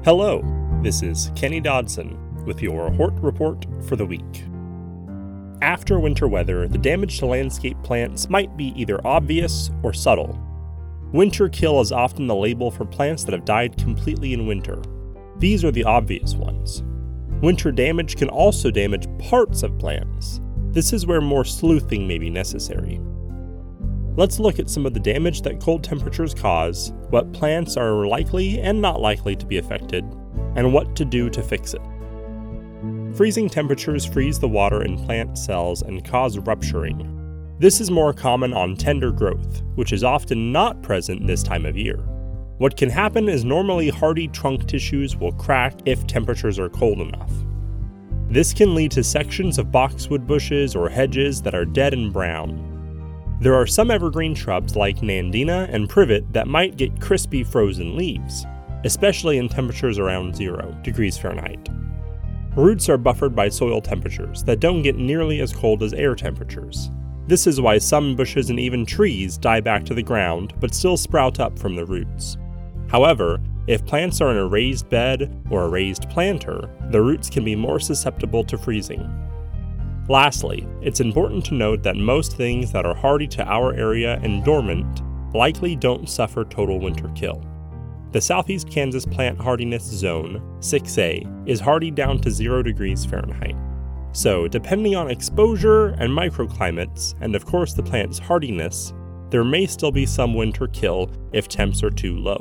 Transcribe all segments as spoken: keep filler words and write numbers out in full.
Hello, this is Kenny Dodson with your Hort Report for the week. After winter weather, the damage to landscape plants might be either obvious or subtle. Winter kill is often the label for plants that have died completely in winter. These are the obvious ones. Winter damage can also damage parts of plants. This is where more sleuthing may be necessary. Let's look at some of the damage that cold temperatures cause, what plants are likely and not likely to be affected, and what to do to fix it. Freezing temperatures freeze the water in plant cells and cause rupturing. This is more common on tender growth, which is often not present this time of year. What can happen is normally hardy trunk tissues will crack if temperatures are cold enough. This can lead to sections of boxwood bushes or hedges that are dead and brown. There are some evergreen shrubs like Nandina and Privet that might get crispy frozen leaves, especially in temperatures around zero degrees Fahrenheit. Roots are buffered by soil temperatures that don't get nearly as cold as air temperatures. This is why some bushes and even trees die back to the ground but still sprout up from the roots. However, if plants are in a raised bed or a raised planter, the roots can be more susceptible to freezing. Lastly, it's important to note that most things that are hardy to our area and dormant likely don't suffer total winter kill. The Southeast Kansas Plant Hardiness Zone, six A, is hardy down to zero degrees Fahrenheit. So, depending on exposure and microclimates, and of course the plant's hardiness, there may still be some winter kill if temps are too low.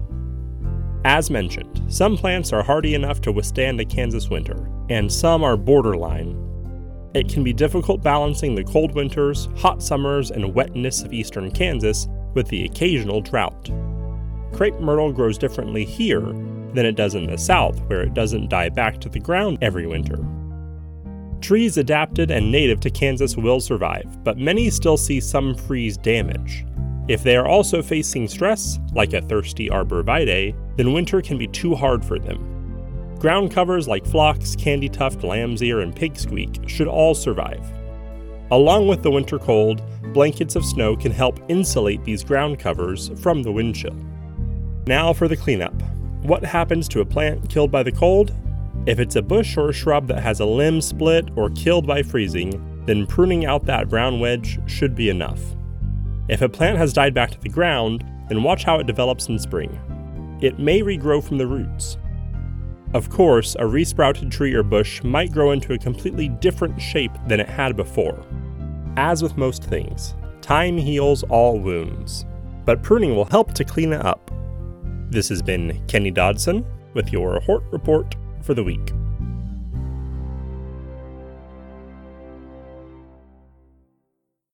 As mentioned, some plants are hardy enough to withstand a Kansas winter, and some are borderline. It can be difficult balancing the cold winters, hot summers, and wetness of eastern Kansas with the occasional drought. Crepe myrtle grows differently here than it does in the south, where it doesn't die back to the ground every winter. Trees adapted and native to Kansas will survive, but many still see some freeze damage. If they are also facing stress, like a thirsty arborvitae, then winter can be too hard for them. Ground covers like phlox, candytuft, lamb's ear, and pigsqueak should all survive. Along with the winter cold, blankets of snow can help insulate these ground covers from the wind chill. Now for the cleanup. What happens to a plant killed by the cold? If it's a bush or a shrub that has a limb split or killed by freezing, then pruning out that brown wedge should be enough. If a plant has died back to the ground, then watch how it develops in spring. It may regrow from the roots. Of course, a resprouted tree or bush might grow into a completely different shape than it had before. As with most things, time heals all wounds, but pruning will help to clean it up. This has been Kenny Dodson with your Hort Report for the week.